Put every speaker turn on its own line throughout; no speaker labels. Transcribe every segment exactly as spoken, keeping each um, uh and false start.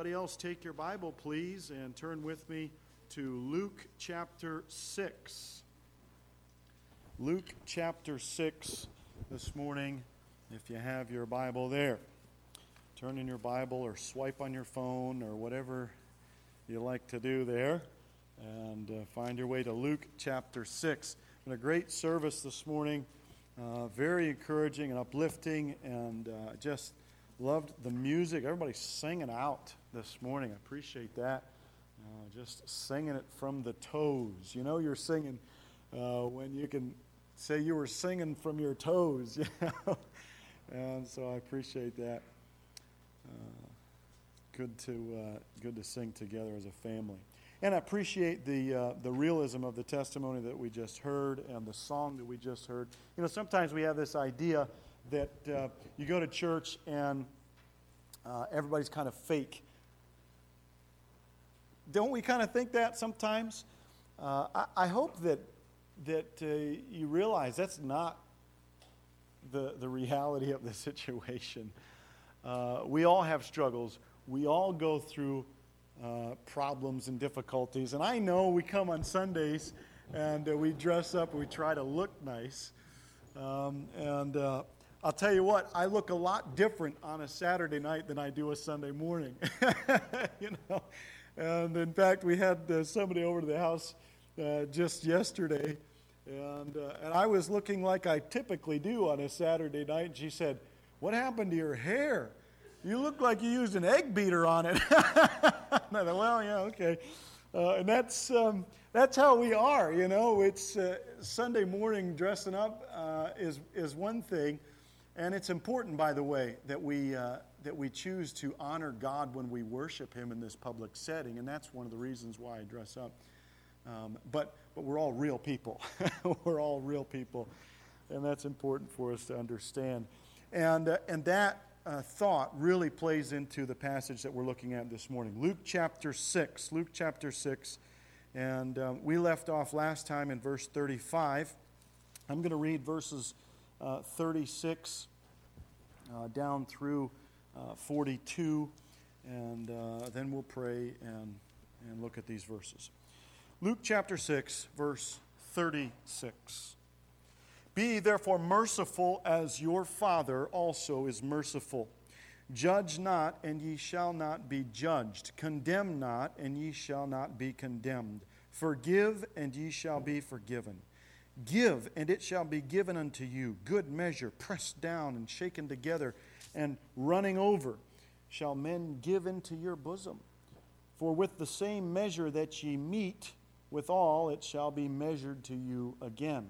everybody else take your Bible, please, and turn with me to Luke chapter six. Luke chapter six this morning, if you have your Bible there. Turn in your Bible or swipe on your phone or whatever you like to do there, and uh, find your way to Luke chapter six. Been a great service this morning, uh, very encouraging and uplifting, and uh, just loved the music. Everybody's singing out this morning. I appreciate that. Uh, just singing it from the toes. You know, you're singing uh, when you can say you were singing from your toes. You know, and so I appreciate that. Uh, good to uh, good to sing together as a family, and I appreciate the uh, the realism of the testimony that we just heard and the song that we just heard. You know, sometimes we have this idea that uh, you go to church and uh, everybody's kind of fake. Don't we kind of think that sometimes? Uh, I, I hope that that uh, you realize that's not the the reality of the situation. Uh, we all have struggles. We all go through uh, problems and difficulties. And I know we come on Sundays and uh, we dress up and we try to look nice. Um, and uh, I'll tell you what, I look a lot different on a Saturday night than I do a Sunday morning. You know. And in fact, we had uh, somebody over to the house uh, just yesterday, and uh, and I was looking like I typically do on a Saturday night. And she said, "What happened to your hair? You look like you used an egg beater on it." And I thought, well, yeah, okay. Uh, and that's um, that's how we are, you know. It's uh, Sunday morning dressing up uh, is is one thing, and it's important, by the way, that we uh, that we choose to honor God when we worship Him in this public setting, and that's one of the reasons why I dress up. Um, but but we're all real people. We're all real people, and that's important for us to understand. And uh, and that uh, thought really plays into the passage that we're looking at this morning. Luke chapter six. Luke chapter six. And um, we left off last time in verse thirty-five. I'm going to read verses uh, thirty-six uh, down through uh, forty-two. And uh, then we'll pray and, and look at these verses. Luke chapter six, verse thirty-six. Be ye therefore merciful, as your Father also is merciful. Judge not, and ye shall not be judged. Condemn not, and ye shall not be condemned. Forgive, and ye shall be forgiven. Give, and it shall be given unto you. Good measure, pressed down and shaken together, and running over, shall men give into your bosom. For with the same measure that ye meet withal, it shall be measured to you again.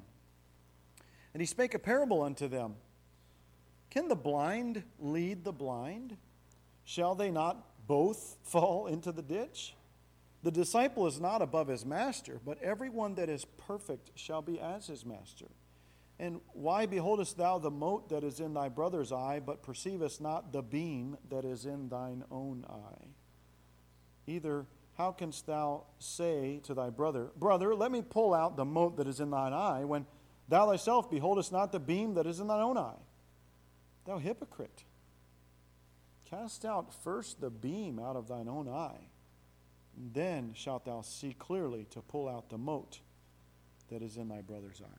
And he spake a parable unto them. Can the blind lead the blind? Shall they not both fall into the ditch? The disciple is not above his master, but everyone that is perfect shall be as his master. And why beholdest thou the mote that is in thy brother's eye, but perceivest not the beam that is in thine own eye? Either how canst thou say to thy brother, Brother, let me pull out the mote that is in thine eye, when thou thyself beholdest not the beam that is in thine own eye? Thou hypocrite, cast out first the beam out of thine own eye, and then shalt thou see clearly to pull out the mote that is in thy brother's eye.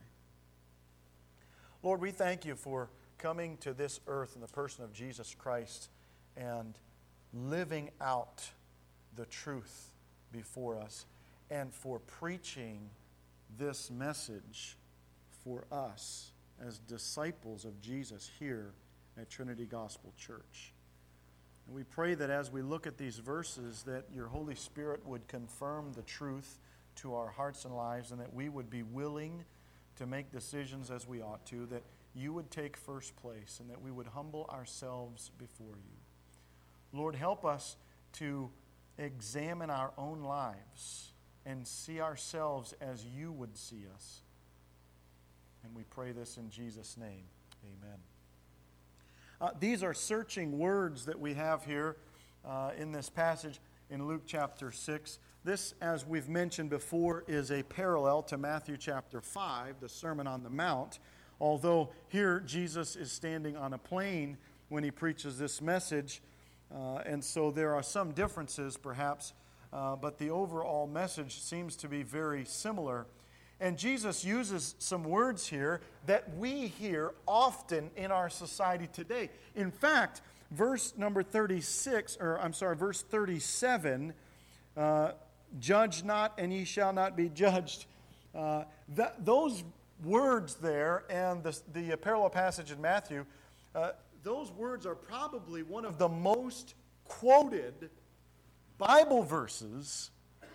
Lord, we thank you for coming to this earth in the person of Jesus Christ and living out the truth before us, and for preaching this message for us as disciples of Jesus here at Trinity Gospel Church. And we pray that as we look at these verses, that your Holy Spirit would confirm the truth to our hearts and lives, and that we would be willing to make decisions as we ought to, that you would take first place, and that we would humble ourselves before you. Lord, help us to examine our own lives and see ourselves as you would see us. And we pray this in Jesus' name. Amen. Uh, these are searching words that we have here uh, in this passage in Luke chapter six. This, as we've mentioned before, is a parallel to Matthew chapter five, the Sermon on the Mount. Although here Jesus is standing on a plain when he preaches this message, Uh, and so there are some differences, perhaps, uh, but the overall message seems to be very similar. And Jesus uses some words here that we hear often in our society today. In fact, verse number thirty-six, or I'm sorry, verse thirty-seven, uh, judge not and ye shall not be judged. Uh, that, those words there and the, the parallel passage in Matthew, uh, those words are probably one of the most quoted Bible verses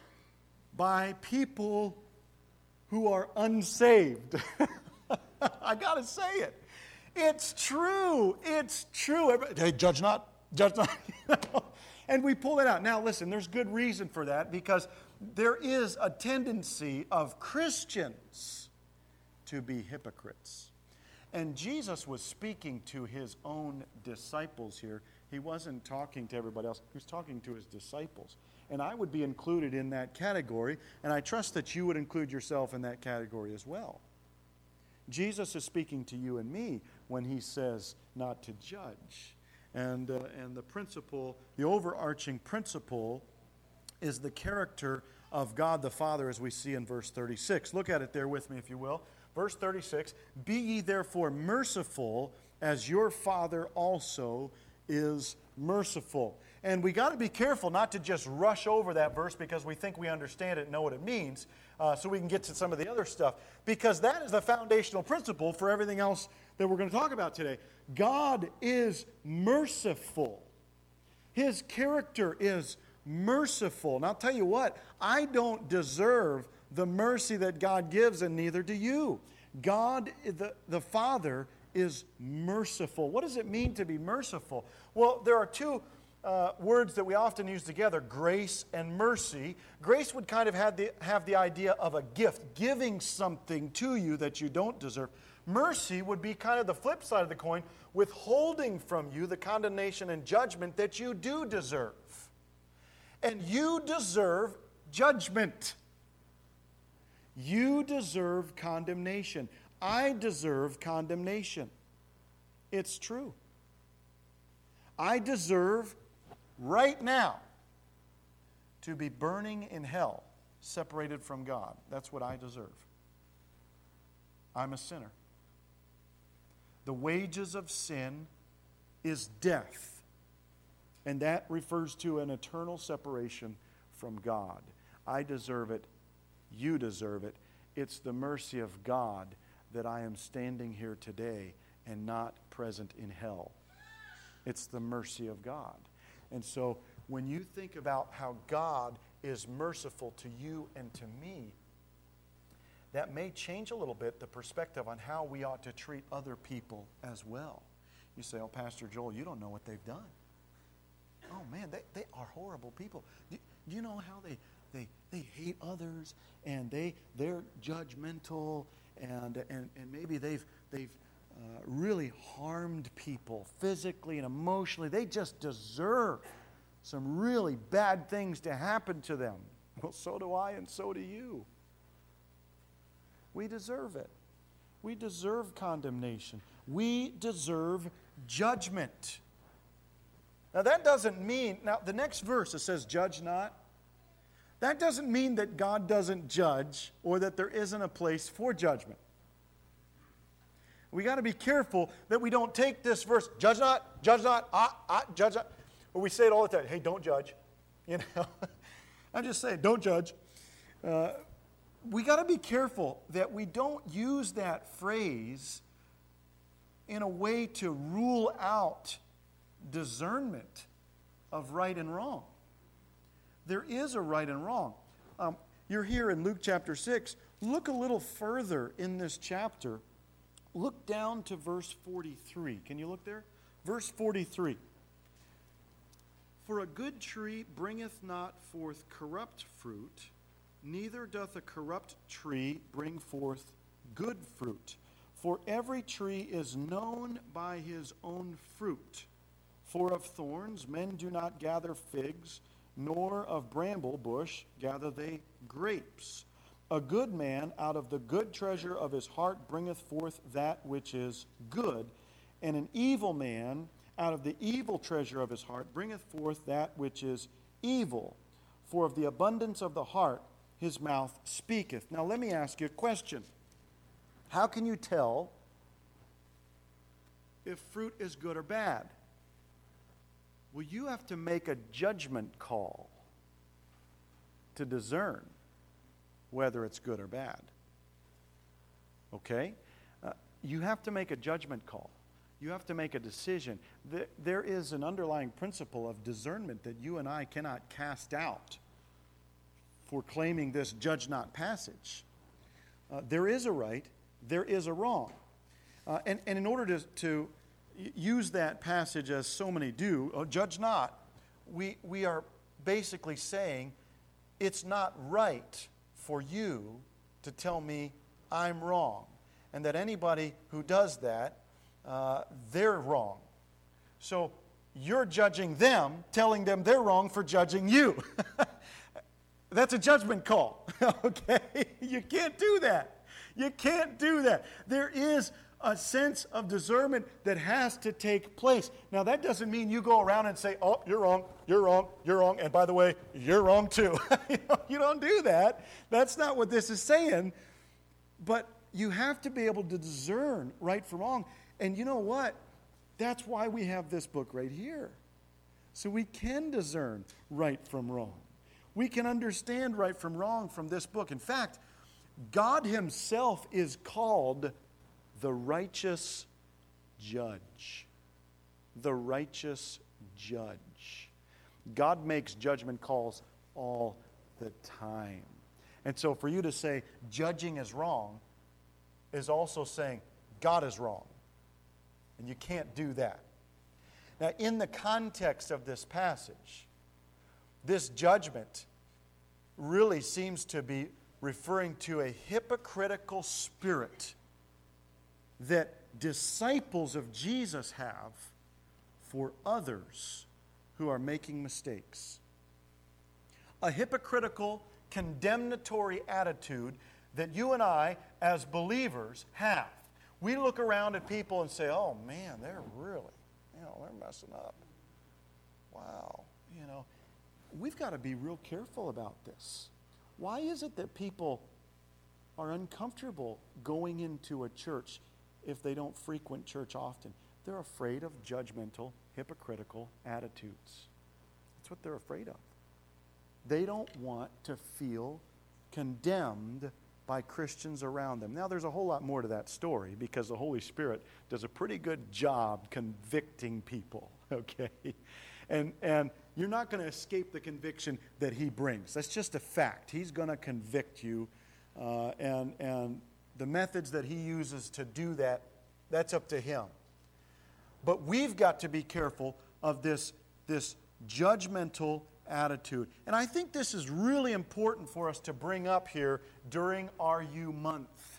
by people who are unsaved. I got to say it. It's true. It's true. Everybody, hey, judge not. Judge not. And we pull it out. Now, listen, there's good reason for that, because there is a tendency of Christians to be hypocrites. And Jesus was speaking to his own disciples here. He wasn't talking to everybody else. He was talking to his disciples. And I would be included in that category, and I trust that you would include yourself in that category as well. Jesus is speaking to you and me when he says not to judge. And, uh, and the principle, the overarching principle, is the character of God the Father, as we see in verse thirty-six. Look at it there with me, if you will. Verse thirty-six, be ye therefore merciful, as your Father also is merciful. And we got to be careful not to just rush over that verse because we think we understand it and know what it means, uh, so we can get to some of the other stuff. Because that is the foundational principle for everything else that we're going to talk about today. God is merciful. His character is merciful. And I'll tell you what, I don't deserve the mercy that God gives, and neither do you. God, the, the Father, is merciful. What does it mean to be merciful? Well, there are two uh, words that we often use together, grace and mercy. Grace would kind of have the, have the idea of a gift, giving something to you that you don't deserve. Mercy would be kind of the flip side of the coin, withholding from you the condemnation and judgment that you do deserve. And you deserve judgment. You deserve condemnation. I deserve condemnation. It's true. I deserve right now to be burning in hell, separated from God. That's what I deserve. I'm a sinner. The wages of sin is death. And that refers to an eternal separation from God. I deserve it. You deserve it. It's the mercy of God that I am standing here today and not present in hell. It's the mercy of God. And so when you think about how God is merciful to you and to me, that may change a little bit the perspective on how we ought to treat other people as well. You say, oh, Pastor Joel, you don't know what they've done. Oh, man, they, they are horrible people. Do, do you know how they, they, they hate others, and they, they're judgmental, and, and, and maybe they've, they've uh, really harmed people physically and emotionally. They just deserve some really bad things to happen to them. Well, so do I, and so do you. We deserve it. We deserve condemnation. We deserve judgment. Now that doesn't mean, now the next verse, it says, judge not. That doesn't mean that God doesn't judge or that there isn't a place for judgment. We got to be careful that we don't take this verse, judge not, judge not, ah, ah, judge not. Or we say it all the time, hey, don't judge. You know, I'm just saying, don't judge. Uh, we got to be careful that we don't use that phrase in a way to rule out discernment of right and wrong. There is a right and wrong. Um, you're here in Luke chapter six. Look a little further in this chapter. Look down to verse forty-three. Can you look there? Verse forty-three. For a good tree bringeth not forth corrupt fruit, neither doth a corrupt tree bring forth good fruit. For every tree is known by his own fruit. For of thorns men do not gather figs, nor of bramble bush gather they grapes. A good man out of the good treasure of his heart bringeth forth that which is good, and an evil man out of the evil treasure of his heart bringeth forth that which is evil. For of the abundance of the heart his mouth speaketh. Now let me ask you a question. How can you tell if fruit is good or bad? Well, you have to make a judgment call to discern whether it's good or bad. Okay? Uh, you have to make a judgment call. You have to make a decision. There is an underlying principle of discernment that you and I cannot cast out for claiming this judge not passage. Uh, there is a right, there is a wrong. Uh, and, and in order to, to use that passage as so many do, oh, judge not, we, we are basically saying it's not right for you to tell me I'm wrong. And that anybody who does that, uh, they're wrong. So you're judging them, telling them they're wrong for judging you. That's a judgment call, okay? You can't do that. You can't do that. There is a sense of discernment that has to take place. Now, that doesn't mean you go around and say, oh, you're wrong, you're wrong, you're wrong, and by the way, you're wrong too. you know, you don't do that. That's not what this is saying. But you have to be able to discern right from wrong. And you know what? That's why we have this book right here. So we can discern right from wrong. We can understand right from wrong from this book. In fact, God himself is called the righteous judge. The righteous judge. God makes judgment calls all the time. And so for you to say judging is wrong is also saying God is wrong. And you can't do that. Now, in the context of this passage, this judgment really seems to be referring to a hypocritical spirit that disciples of Jesus have for others who are making mistakes. A hypocritical, condemnatory attitude that you and I, as believers, have. We look around at people and say, oh man, they're really, you know, they're messing up. Wow, you know. We've got to be real careful about this. Why is it that people are uncomfortable going into a church if they don't frequent church often? They're afraid of judgmental, hypocritical attitudes. That's what they're afraid of. They don't want to feel condemned by Christians around them. Now, there's a whole lot more to that story because the Holy Spirit does a pretty good job convicting people, okay? And, and you're not going to escape the conviction that he brings. That's just a fact. He's going to convict you, uh, and, and the methods that he uses to do that, that's up to him. But we've got to be careful of this, this judgmental attitude. And I think this is really important for us to bring up here during R U month.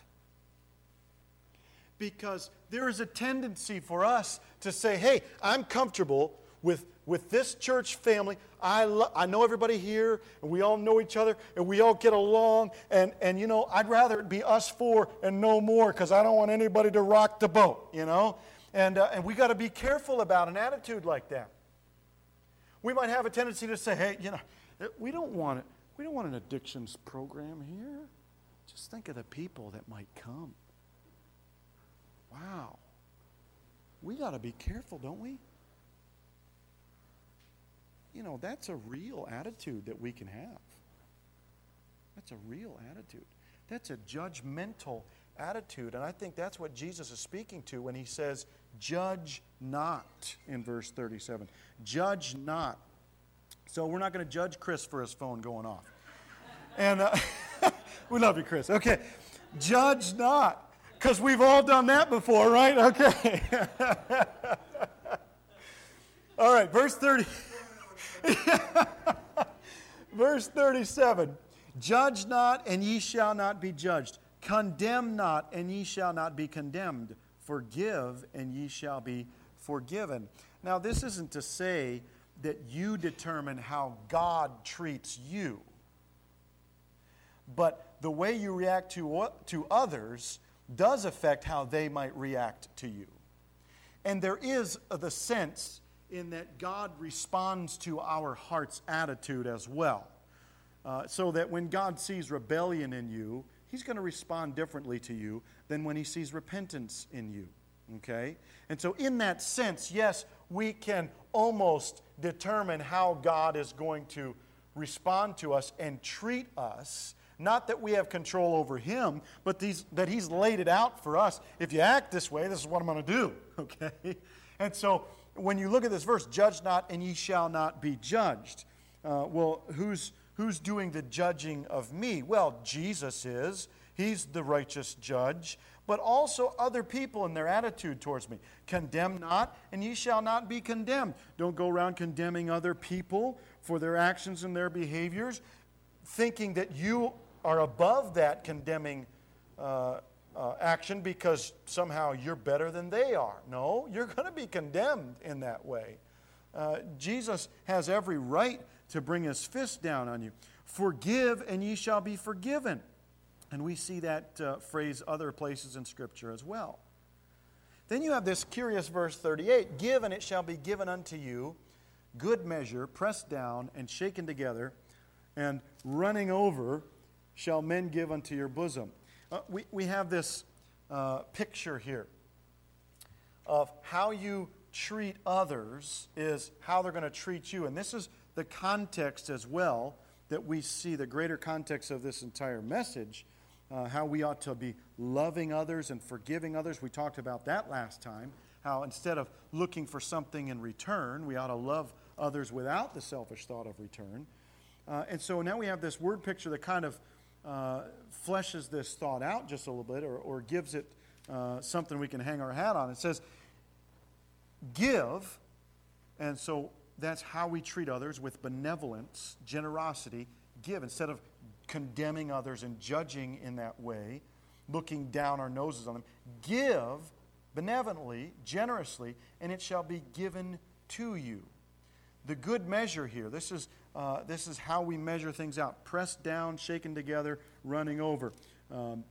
Because there is a tendency for us to say, hey, I'm comfortable with, with this church family. I, lo- I know everybody here, and we all know each other, and we all get along. And, and you know, I'd rather it be us four and no more because I don't want anybody to rock the boat, you know. And, uh, and we got to be careful about an attitude like that. We might have a tendency to say, hey, you know, we don't want it. We don't want an addictions program here. Just think of the people that might come. Wow. We got to be careful, don't we? You know, that's a real attitude that we can have. That's a real attitude. That's a judgmental attitude. And I think that's what Jesus is speaking to when he says, judge not, in verse thirty-seven. Judge not. So we're not going to judge Chris for his phone going off. And uh, we love you, Chris. Okay. Judge not. Because we've all done that before, right? Okay. All right, verse thirty. Verse thirty-seven. Judge not, and ye shall not be judged. Condemn not, and ye shall not be condemned. Forgive, and ye shall be forgiven. Now, this isn't to say that you determine how God treats you. But the way you react to, to others does affect how they might react to you. And there is the sense in that God responds to our heart's attitude as well. Uh, so that when God sees rebellion in you, He's going to respond differently to you than when He sees repentance in you. Okay? And so in that sense, yes, we can almost determine how God is going to respond to us and treat us. Not that we have control over Him, but these, that He's laid it out for us. If you act this way, this is what I'm going to do. Okay? And so when you look at this verse, judge not and ye shall not be judged. Uh, well, who's, who's doing the judging of me? Well, Jesus is. He's the righteous judge. But also other people in their attitude towards me. Condemn not, and ye shall not be condemned. Don't go around condemning other people for their actions and their behaviors, thinking that you are above that condemning uh, uh, action because somehow you're better than they are. No, you're going to be condemned in that way. Uh, Jesus has every right to bring His fist down on you. Forgive, and ye shall be forgiven. And we see that uh, phrase other places in Scripture as well. Then you have this curious verse thirty-eight. Give, and it shall be given unto you, good measure, pressed down, and shaken together, and running over shall men give unto your bosom. Uh, we, we have this uh, picture here of how you treat others is how they're going to treat you. And this is the context as well that we see, the greater context of this entire message, uh, how we ought to be loving others and forgiving others. We talked about that last time, how instead of looking for something in return, we ought to love others without the selfish thought of return. Uh, and so now we have this word picture that kind of uh, fleshes this thought out just a little bit, or, or gives it uh, something we can hang our hat on. It says, give, and so that's how we treat others, with benevolence, generosity. Give, instead of condemning others and judging in that way, looking down our noses on them. Give benevolently, generously, and it shall be given to you. The good measure here, this is uh, this is how we measure things out. Pressed down, shaken together, running over. Um,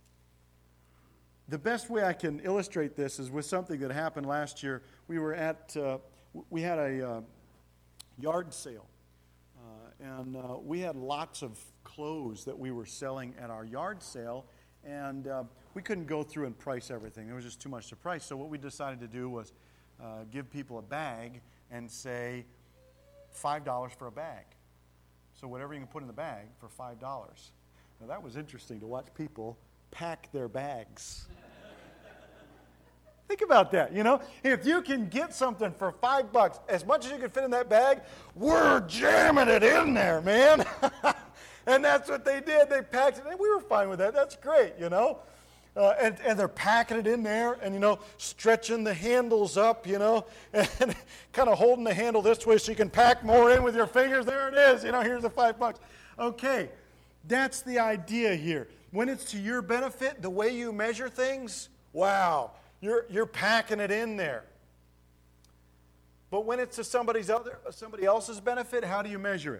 the best way I can illustrate this is with something that happened last year. We were at, uh, we had a uh, yard sale. Uh, and uh, we had lots of clothes that we were selling at our yard sale. And uh, we couldn't go through and price everything. There was just too much to price. So what we decided to do was uh, give people a bag and say, five dollars for a bag. So whatever you can put in the bag for five dollars. Now that was interesting to watch people pack their bags. Think about that, you know? If you can get something for five bucks, as much as you can fit in that bag, we're jamming it in there, man. And that's what they did. They packed it, and we were fine with that. That's great, you know? Uh, and, and they're packing it in there and, you know, stretching the handles up, you know, and kind of holding the handle this way so you can pack more in with your fingers. There it is. You know, here's the five bucks. Okay, that's the idea here. When it's to your benefit, the way you measure things, wow, you're, you're packing it in there. But when it's to somebody's other, somebody else's benefit, how do you measure it?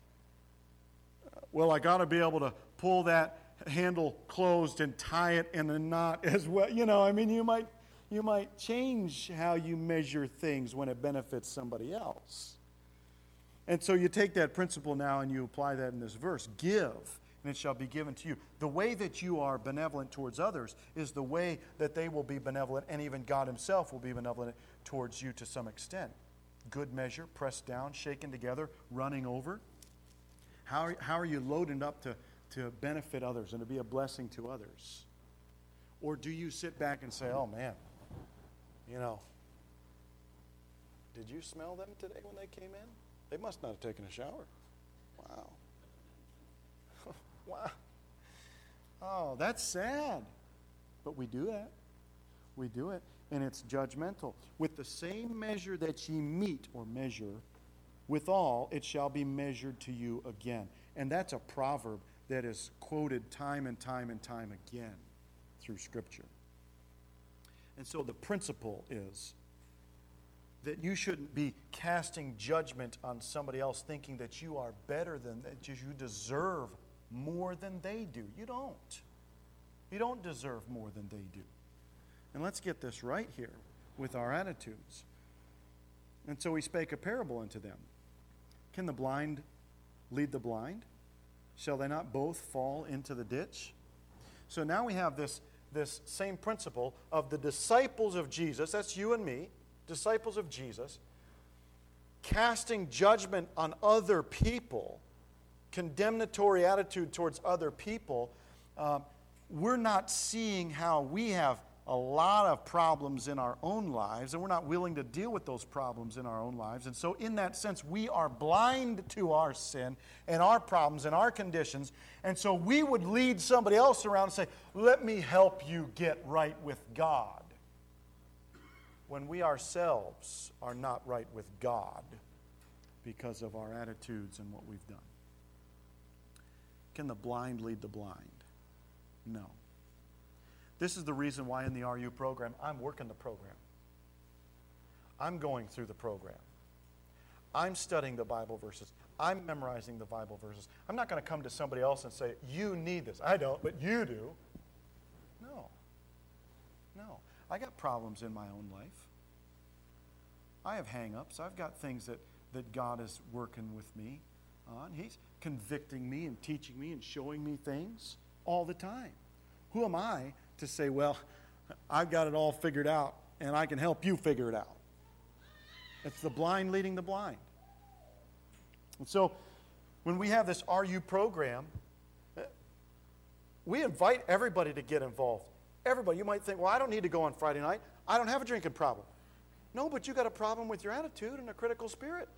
Well, I got to be able to pull that handle closed and tie it in a knot as well. You know, I mean, you might you might change how you measure things when it benefits somebody else. And so you take that principle now and you apply that in this verse. Give, and it shall be given to you. The way that you are benevolent towards others is the way that they will be benevolent, and even God Himself will be benevolent towards you to some extent. Good measure, pressed down, shaken together, running over. How are, how are you loaded up to to benefit others and to be a blessing to others? Or do you sit back and say, oh man, you know, did you smell them today when they came in? They must not have taken a shower. Wow. Wow. Oh, that's sad. But we do that. We do it. And it's judgmental. With the same measure that ye meet or measure, withal it shall be measured to you again. And that's a proverb that is quoted time and time and time again through Scripture. And so the principle is that you shouldn't be casting judgment on somebody else thinking that you are better than, that you deserve more than they do. You don't. You don't deserve more than they do. And let's get this right here. with our attitudes. And so he spake a parable unto them. Can the blind lead the blind? Shall they not both fall into the ditch? So now we have this, this same principle of the disciples of Jesus, that's you and me, disciples of Jesus, casting judgment on other people, condemnatory attitude towards other people. Uh, we're not seeing how we have a lot of problems in our own lives, and we're not willing to deal with those problems in our own lives. And so in that sense, we are blind to our sin and our problems and our conditions. And so we would lead somebody else around and say, let me help you get right with God, when we ourselves are not right with God because of our attitudes and what we've done. Can the blind lead the blind? No. This is the reason why in the R U program, I'm working the program. I'm going through the program. I'm studying the Bible verses. I'm memorizing the Bible verses. I'm not going to come to somebody else and say, you need this. I don't, but you do. No. No. I got problems in my own life. I have hang-ups. I've got things that, that God is working with me on. He's convicting me and teaching me and showing me things all the time. Who am I to say, well, I've got it all figured out and I can help you figure it out? It's the blind leading the blind. And so when we have this R U program, we invite everybody to get involved. Everybody. You might think, well, I don't need to go on Friday night. I don't have a drinking problem. No, but you got a problem with your attitude and a critical spirit.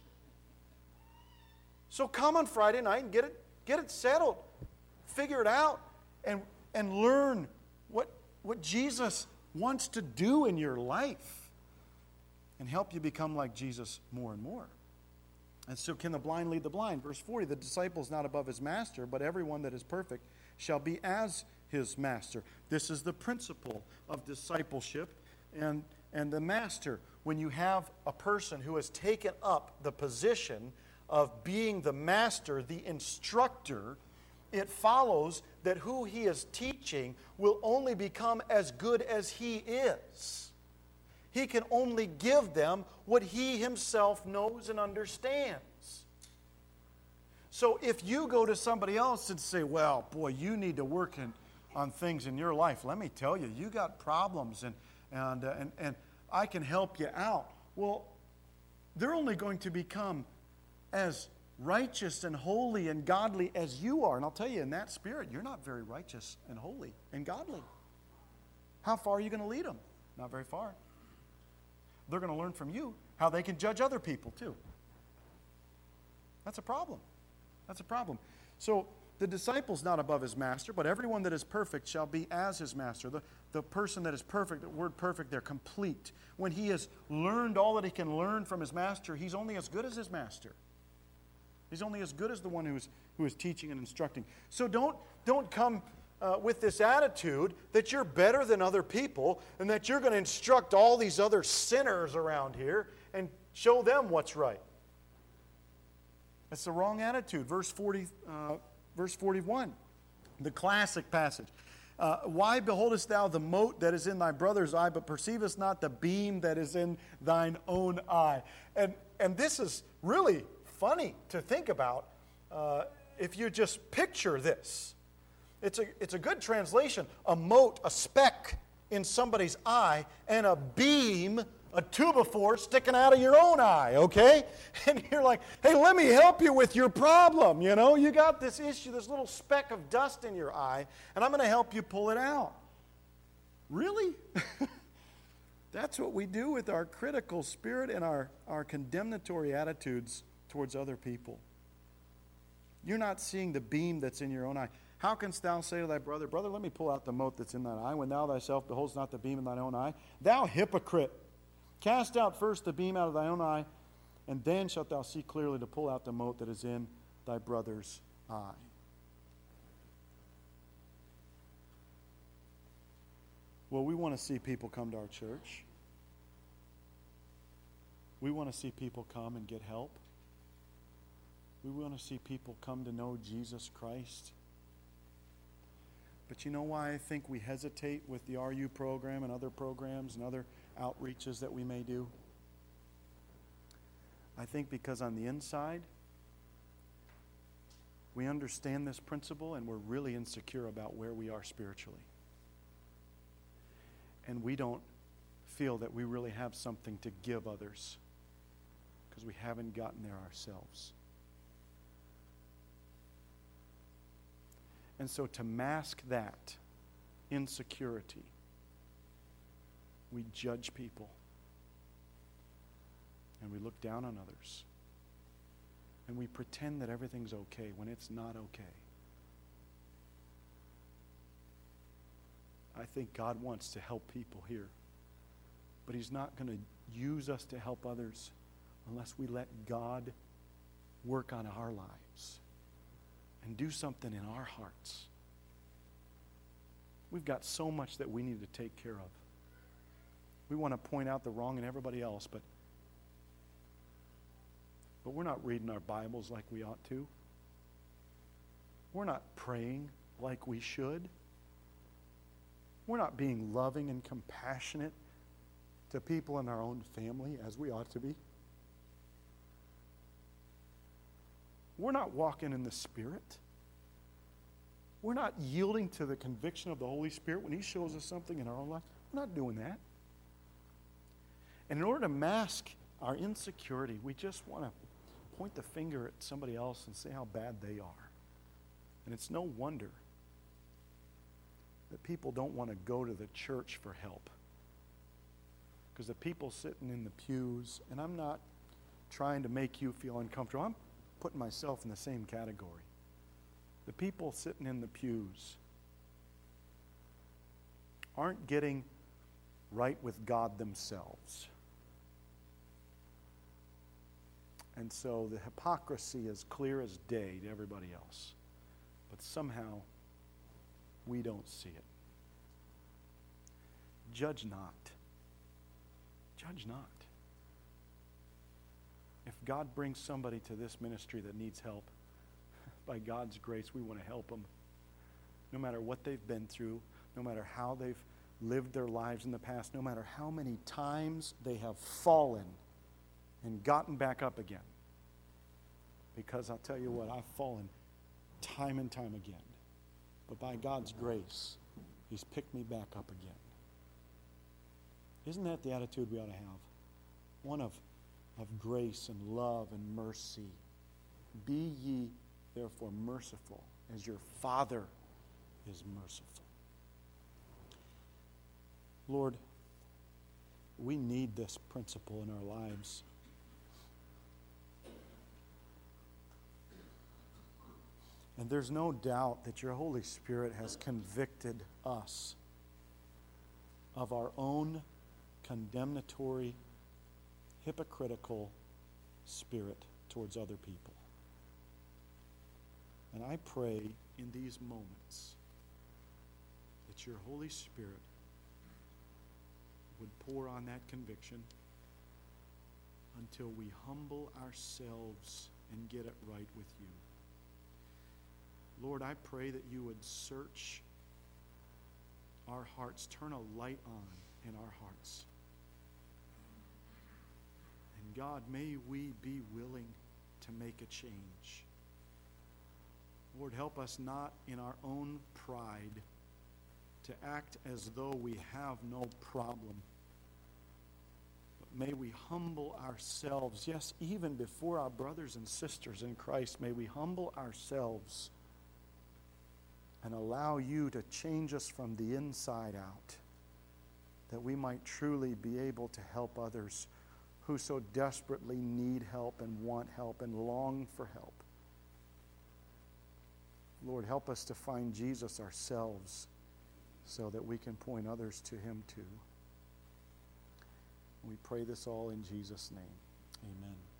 So come on Friday night and get it, get it settled. Figure it out and, and learn what, what Jesus wants to do in your life and help you become like Jesus more and more. And so can the blind lead the blind? Verse forty, the disciple is not above his master, but everyone that is perfect shall be as his master. This is the principle of discipleship and, and the master. When you have a person who has taken up the position of being the master, the instructor, it follows that who he is teaching will only become as good as he is. He can only give them what he himself knows and understands. So if you go to somebody else and say, well, boy, you need to work in, on things in your life. Let me tell you, you got problems and, and, uh, and, and I can help you out. Well, they're only going to become as righteous and holy and godly as you are. And I'll tell you, in that spirit, you're not very righteous and holy and godly. How far are you going to lead them? Not very far. They're going to learn from you how they can judge other people too. That's a problem. That's a problem. So the disciple's not above his master, but everyone that is perfect shall be as his master. The, the person that is perfect, the word perfect, they're complete. When he has learned all that he can learn from his master, he's only as good as his master. He's only as good as the one who is, who is teaching and instructing. So don't, don't come uh, with this attitude that you're better than other people and that you're going to instruct all these other sinners around here and show them what's right. That's the wrong attitude. Verse forty, uh, verse forty-one, the classic passage. Uh, Why beholdest thou the mote that is in thy brother's eye, but perceivest not the beam that is in thine own eye? And, and this is really funny to think about uh, if you just picture this. It's a, it's a good translation. A mote, a speck in somebody's eye, and a beam, a tubophore sticking out of your own eye, okay? And you're like, hey, let me help you with your problem, you know? You got this issue, this little speck of dust in your eye, and I'm going to help you pull it out. Really? That's what we do with our critical spirit and our, our condemnatory attitudes towards other people. You're not seeing the beam that's in your own eye. How canst thou say to thy brother, brother, let me pull out the mote that's in thine eye, when thou thyself beholdest not the beam in thine own eye? Thou hypocrite, cast out first the beam out of thy own eye, and then shalt thou see clearly to pull out the mote that is in thy brother's eye. Well, we want to see people come to our church. We want to see people come and get help. We want to see people come to know Jesus Christ. But you know why I think we hesitate with the R U program and other programs and other outreaches that we may do? I think because on the inside, we understand this principle and we're really insecure about where we are spiritually. And we don't feel that we really have something to give others because we haven't gotten there ourselves. And so to mask that insecurity, we judge people and we look down on others. And we pretend that everything's okay when it's not okay. I think God wants to help people here. But He's not going to use us to help others unless we let God work on our lives and do something in our hearts. We've got so much that we need to take care of. We want to point out the wrong in everybody else, but But we're not reading our Bibles like we ought to. We're not praying like we should. We're not being loving and compassionate to people in our own family as we ought to be. We're not walking in the Spirit. We're not yielding to the conviction of the Holy Spirit when He shows us something in our own life. We're not doing that. And in order to mask our insecurity, we just want to point the finger at somebody else and say how bad they are. And it's no wonder that people don't want to go to the church for help. Because the people sitting in the pews, and I'm not trying to make you feel uncomfortable, I'm putting myself in the same category. The people sitting in the pews aren't getting right with God themselves. And so the hypocrisy is clear as day to everybody else. But somehow we don't see it. Judge not. Judge not. If God brings somebody to this ministry that needs help, by God's grace, we want to help them. No matter what they've been through, no matter how they've lived their lives in the past, no matter how many times they have fallen and gotten back up again. Because I'll tell you what, I've fallen time and time again. But by God's grace, He's picked me back up again. Isn't that the attitude we ought to have? One of, of grace and love and mercy. Be ye therefore merciful, as your Father is merciful. Lord, we need this principle in our lives. And there's no doubt that your Holy Spirit has convicted us of our own condemnatory, hypocritical spirit towards other people. And I pray in these moments that your Holy Spirit would pour on that conviction until we humble ourselves and get it right with you. Lord, I pray that you would search our hearts, turn a light on in our hearts. And God, may we be willing to make a change. Lord, help us not in our own pride to act as though we have no problem. But may we humble ourselves, yes, even before our brothers and sisters in Christ, may we humble ourselves and allow you to change us from the inside out, that we might truly be able to help others who so desperately need help and want help and long for help. Lord, help us to find Jesus ourselves so that we can point others to him too. We pray this all in Jesus' name. Amen.